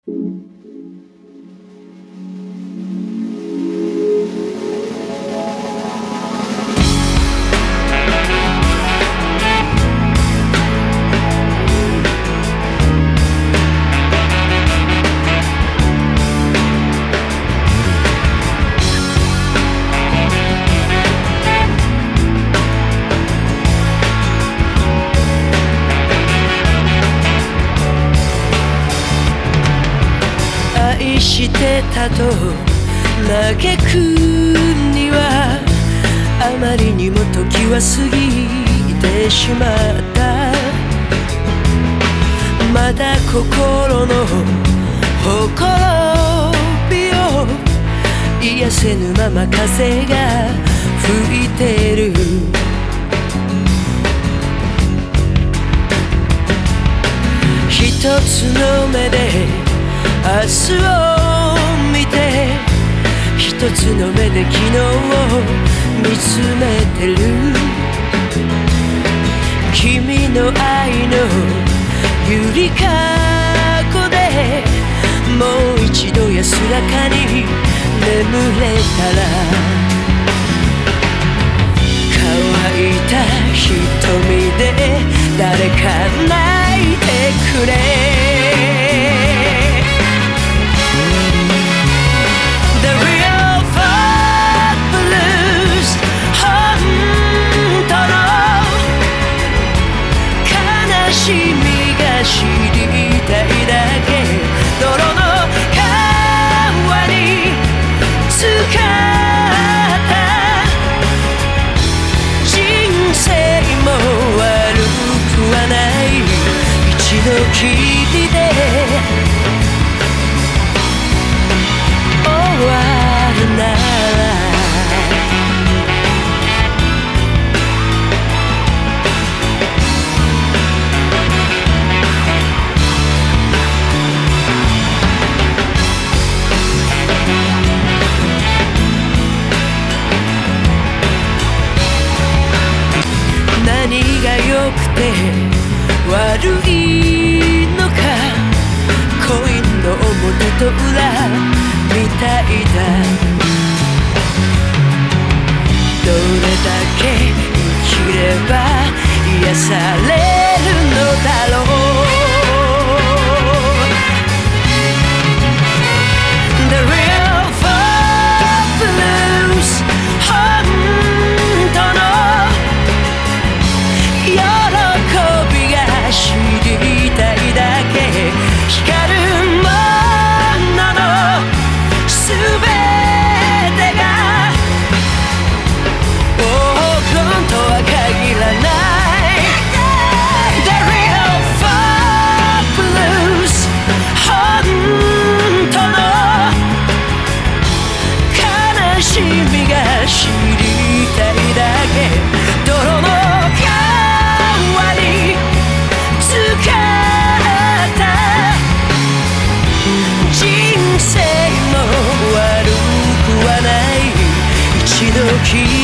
愛してたと嘆くにはあまりにも時は過ぎてしまった。まだ心のほころびを癒せぬまま風が吹いてる。一つの目で明日を見て、一つの目で昨日を見つめてる。君の愛のゆりかごでもう一度安らかに眠れたら、乾いた瞳で誰か泣いてくれ。知りたいだけ、泥の川に浸かった人生も悪くはない。一度きりで終わるなら何が良くて悪いのか、コインの表と裏みたいだ。どれだけ生きれば癒されるのだろう。 The real blues 本当の喜びが知りたいだけ、光るもののすべてが黄金とは限らない。 The real blues 本当の悲しみが知りたいだけ、泥の人生も悪くはない。一度きり